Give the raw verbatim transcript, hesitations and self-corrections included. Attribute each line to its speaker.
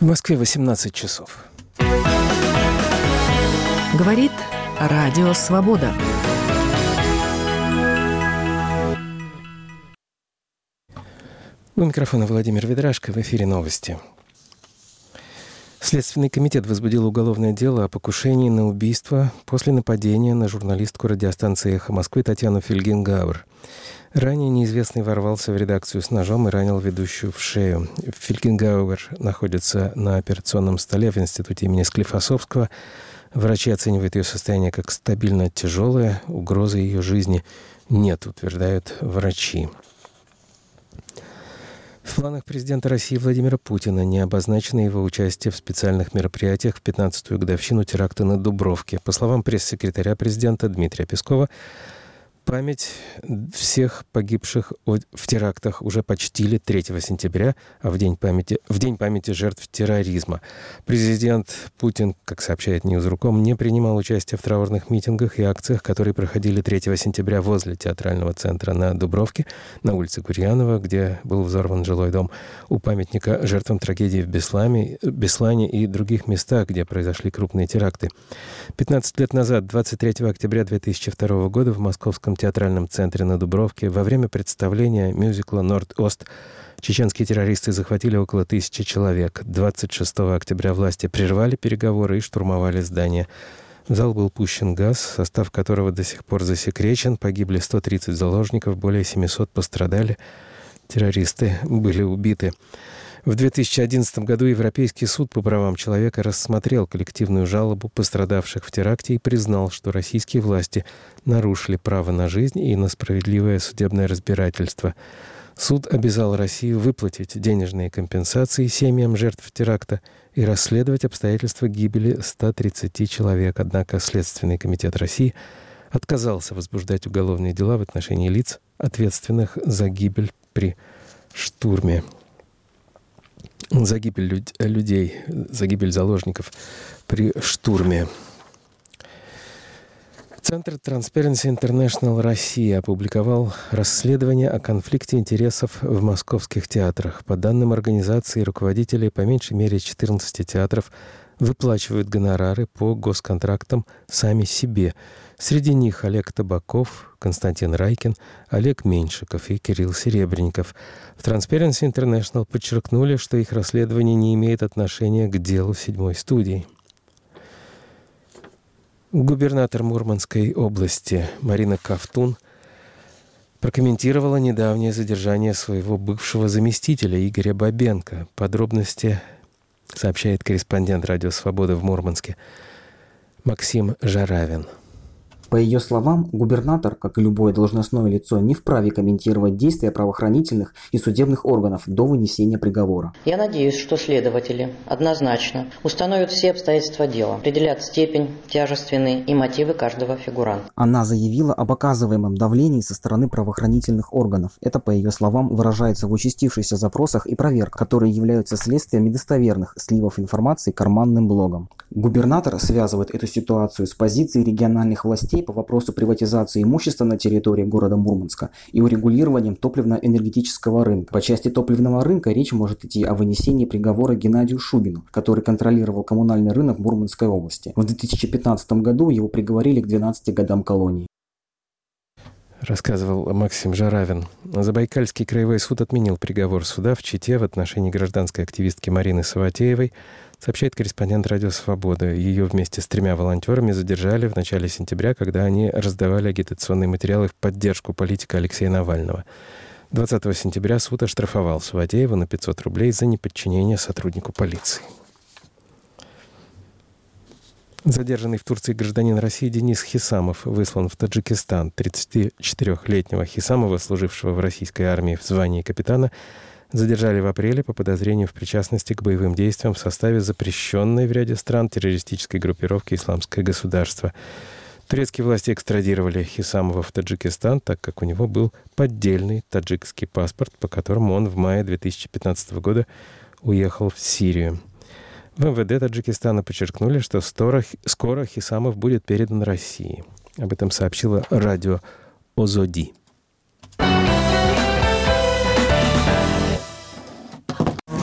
Speaker 1: В Москве восемнадцать часов.
Speaker 2: Говорит Радио Свобода.
Speaker 1: У микрофона Владимир Ведрашко. В эфире новости. Следственный комитет возбудил уголовное дело о покушении на убийство после нападения на журналистку радиостанции «Эхо Москвы» Татьяну Фельгенгауэр. Ранее неизвестный ворвался в редакцию с ножом и ранил ведущую в шею. Фельгенгауэр находится на операционном столе в институте имени Склифосовского. Врачи оценивают ее состояние как стабильно тяжелое. Угрозы ее жизни нет, утверждают врачи. В планах президента России Владимира Путина не обозначено его участие в специальных мероприятиях в пятнадцатую годовщину теракта на Дубровке. По словам пресс-секретаря президента Дмитрия Пескова, память всех погибших в терактах уже почтили третьего сентября, а в день памяти, в день памяти жертв терроризма. Президент Путин, как сообщает Ньюзруком, не принимал участие в траурных митингах и акциях, которые проходили третьего сентября возле театрального центра на Дубровке, на улице Гурьянова, где был взорван жилой дом, у памятника жертвам трагедии в Беслане, Беслане и других местах, где произошли крупные теракты. пятнадцать лет назад, двадцать третьего октября две тысячи второго года, в Московском театральном центре на Дубровке во время представления мюзикла «Норд-Ост» чеченские террористы захватили около тысячи человек. двадцать шестого октября власти прервали переговоры и штурмовали здание. В зал был пущен газ, состав которого до сих пор засекречен. Погибли сто тридцать заложников, более семьсот пострадали. Террористы были убиты. В две тысячи одиннадцатом году Европейский суд по правам человека рассмотрел коллективную жалобу пострадавших в теракте и признал, что российские власти нарушили право на жизнь и на справедливое судебное разбирательство. Суд обязал Россию выплатить денежные компенсации семьям жертв теракта и расследовать обстоятельства гибели ста тридцати человек. Однако Следственный комитет России отказался возбуждать уголовные дела в отношении лиц, ответственных за гибель при штурме. За гибель люд- людей, за гибель заложников при штурме. Центр Transparency International Россия опубликовал расследование о конфликте интересов в московских театрах. По данным организации, руководители по меньшей мере четырнадцати театров выплачивают гонорары по госконтрактам сами себе. Среди них Олег Табаков, Константин Райкин, Олег Меньшиков и Кирилл Серебренников. В Transparency International подчеркнули, что их расследование не имеет отношения к делу седьмой студии. Губернатор Мурманской области Марина Ковтун прокомментировала недавнее задержание своего бывшего заместителя Игоря Бабенко. Подробности сообщает корреспондент Радио Свобода в Мурманске Максим Жаравин.
Speaker 3: По ее словам, губернатор, как и любое должностное лицо, не вправе комментировать действия правоохранительных и судебных органов до вынесения приговора.
Speaker 4: Я надеюсь, что следователи однозначно установят все обстоятельства дела, определят степень, тяжественные и мотивы каждого фигуранта.
Speaker 3: Она заявила об оказываемом давлении со стороны правоохранительных органов. Это, по ее словам, выражается в участившихся запросах и проверках, которые являются следствием недостоверных сливов информации карманным блогом. Губернатор связывает эту ситуацию с позицией региональных властей по вопросу приватизации имущества на территории города Мурманска и урегулированием топливно-энергетического рынка. По части топливного рынка речь может идти о вынесении приговора Геннадию Шубину, который контролировал коммунальный рынок Мурманской области. В две тысячи пятнадцатом году его приговорили к двенадцати годам колонии.
Speaker 1: Рассказывал Максим Жаравин. Забайкальский краевой суд отменил приговор суда в Чите в отношении гражданской активистки Марины Саватеевой, сообщает корреспондент Радио Свобода. Ее вместе с тремя волонтерами задержали в начале сентября, когда они раздавали агитационные материалы в поддержку политика Алексея Навального. двадцатого сентября суд оштрафовал Саватееву на пятьсот рублей за неподчинение сотруднику полиции. Задержанный в Турции гражданин России Денис Хисамов выслан в Таджикистан. тридцатичетырёхлетнего Хисамова, служившего в российской армии в звании капитана, задержали в апреле по подозрению в причастности к боевым действиям в составе запрещенной в ряде стран террористической группировки «Исламское государство». Турецкие власти экстрадировали Хисамова в Таджикистан, так как у него был поддельный таджикский паспорт, по которому он в мае две тысячи пятнадцатого года уехал в Сирию. В эм вэ дэ Таджикистана подчеркнули, что скоро Хисамов будет передан России. Об этом сообщило радио Озоди.